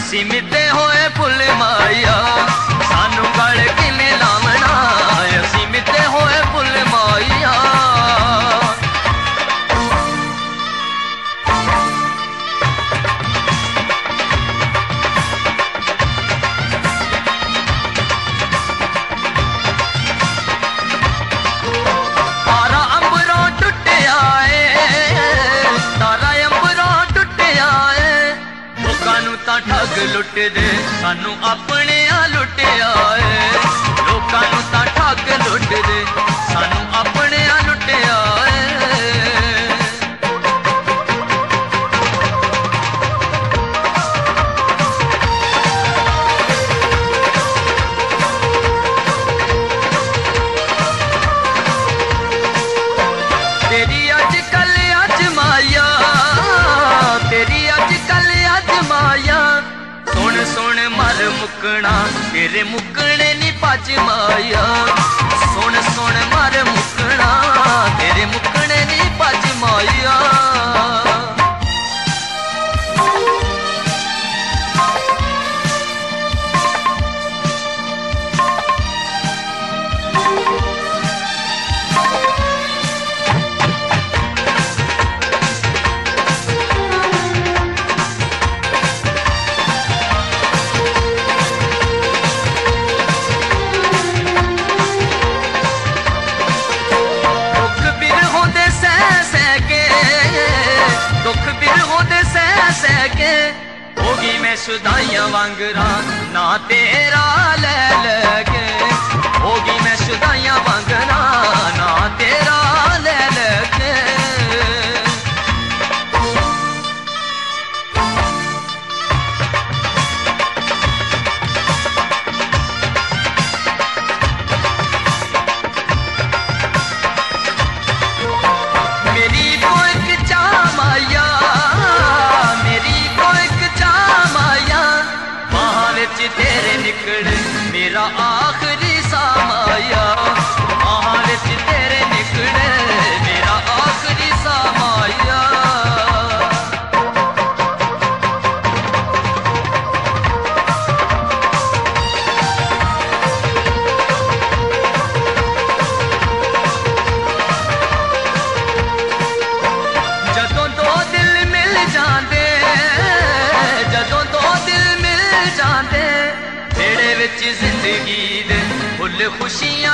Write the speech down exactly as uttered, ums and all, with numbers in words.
असी मिते होए फुल माया सानू गल किने लावना असी मिते होए फुल माया ठग लुट दे सानू अपने लुटिया है लोकां नू तां ठग लुट दे सानू अपने लुटिया तेरी अजकल अजमाया तेरी अजकल अजमाया सुन सुन मर मुकना तेरे मुकने नी भज माया सुन सुन मर मुकना तेरे मुकने नी भज माया होगी मैं शुदाइया वांगरा ना तेरा ले लगे होगी मैं शुदाइया वांगरा ना तेरा ले लगे मेरी कोई चामाया तेरे निकल मेरा आखिरी सामाया वहां विच तेरे निकले मेरा आखिरी सामाया जदों दो दिल मिल जाते जदों दो दिल मिल जाते जिंदगी दे फुल खुशियां